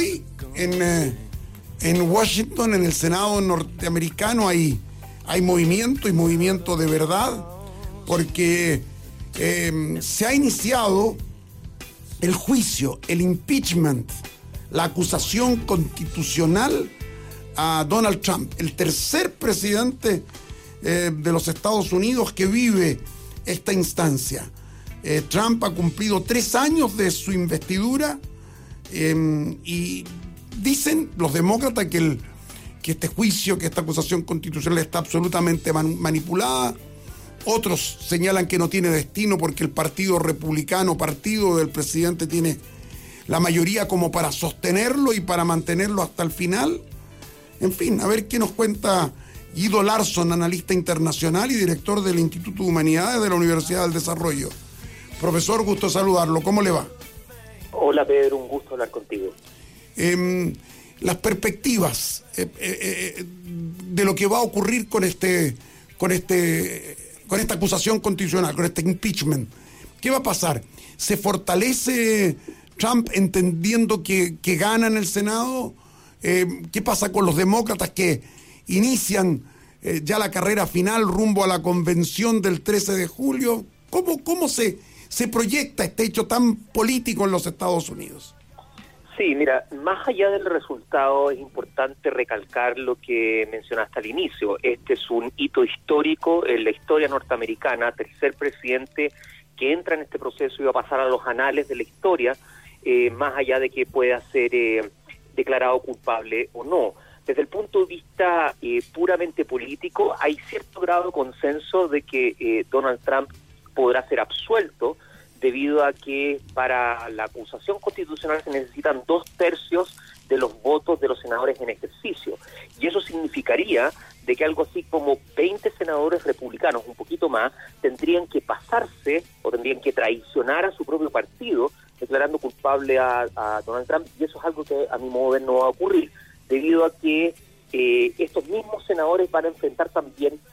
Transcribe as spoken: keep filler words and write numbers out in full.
hoy en, eh, en Washington, en el Senado norteamericano, hay, hay movimiento y movimiento de verdad, porque eh, se ha iniciado el juicio, el impeachment, la acusación constitucional a Donald Trump, el tercer presidente eh, de los Estados Unidos que vive esta instancia. Eh, Trump ha cumplido tres años de su investidura eh, y dicen los demócratas que, el, que este juicio, que esta acusación constitucional está absolutamente man, manipulada. Otros señalan que no tiene destino porque el Partido Republicano, partido del presidente, tiene la mayoría como para sostenerlo y para mantenerlo hasta el final. En fin, a ver qué nos cuenta Guido Larson, analista internacional y director del Instituto de Humanidades de la Universidad del Desarrollo. Profesor, gusto saludarlo. ¿Cómo le va? Hola, Pedro, un gusto hablar contigo. Eh, las perspectivas eh, eh, de lo que va a ocurrir con este, con este, con esta acusación constitucional, con este impeachment. ¿Qué va a pasar? ¿Se fortalece Trump entendiendo que, que gana en el Senado? Eh, ¿Qué pasa con los demócratas que inician eh, ya la carrera final rumbo a la convención del trece de julio? ¿Cómo, cómo se, se proyecta este hecho tan político en los Estados Unidos? Sí, mira, más allá del resultado es importante recalcar lo que mencionaste al inicio. Este es un hito histórico en la historia norteamericana, tercer presidente que entra en este proceso y va a pasar a los anales de la historia, eh, más allá de que pueda ser eh, declarado culpable o no. Desde el punto de vista eh, puramente político, hay cierto grado de consenso de que eh, Donald Trump podrá ser absuelto, debido a que para la acusación constitucional se necesitan dos tercios de los votos de los senadores en ejercicio. Y eso significaría de que algo así como veinte senadores republicanos, un poquito más, tendrían que pasarse o tendrían que traicionar a su propio partido, declarando culpable a, a Donald Trump, y eso es algo que a mi modo de ver no va a ocurrir, debido a que eh, estos mismos senadores van a enfrentar también